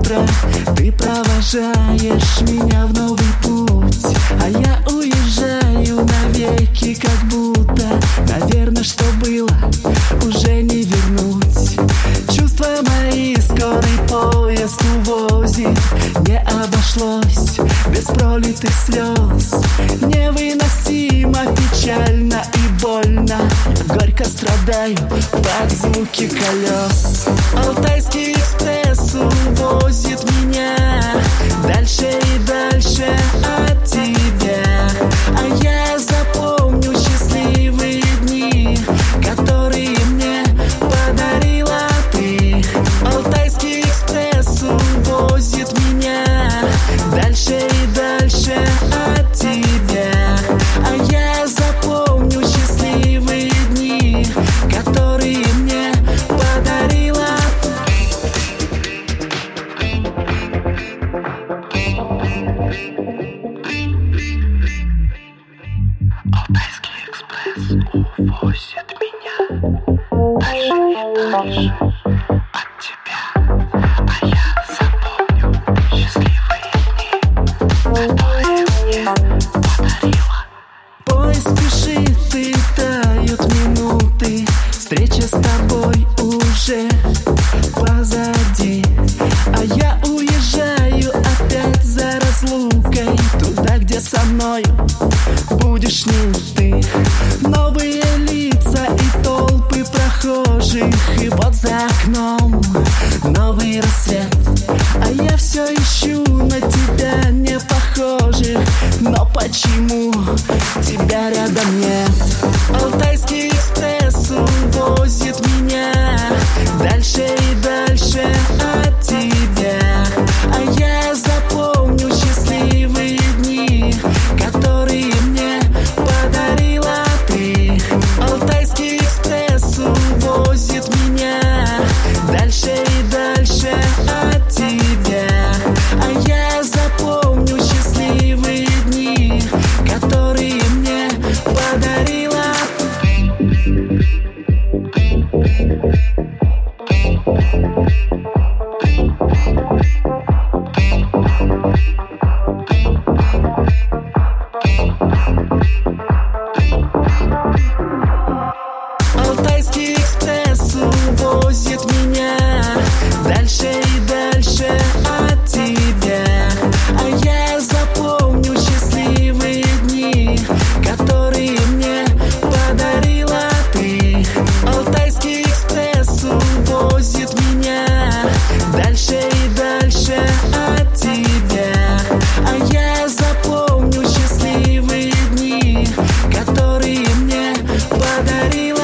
утро ты провожаешь меня в новый путь, а я уезжаю навеки, как будто, наверное, что было, уже не вернуть. Чувства мои скорый поезд увозит, не обошлось без пролитых слез. Невыносимо печально и больно, горько страдаю под звуки колес. Алтайский экспресс увозит меня дальше и дальше от тебя, а я запомню счастливые дни, которые мне подарила ты. Алтайский экспресс увозит меня дальше и дальше от тебя, а я запомню счастливые дни, которые мне подарила. Алтайский экспресс увозит меня дальше и дальше от тебя, а я запомню счастливые дни, которые мне подарила. Поезд спешит и тают минуты, встреча с тобой уже позади, а я уезжаю опять за разлукой, туда, где со мною будешь не ты. Новые лица и толпы прохожих, и вот за окном новый рассвет, а я все ищу на тебя не похожих, но почему тебя рядом нет? Алтайский экспресс увозит меня дальше и дальше от тебя, а я запомню счастливые дни, которые мне подарила ты. Алтайский экспресс увозит меня дальше и дальше от тебя, а я запомню счастливые дни, которые мне подарила. Алтайский экспресс увозит меня дальше и дальше от тебя, а я запомню счастливые дни, которые мне подарила ты. Алтайский экспресс увозит меня дальше и дальше от тебя, а я запомню счастливые дни, которые мне подарила.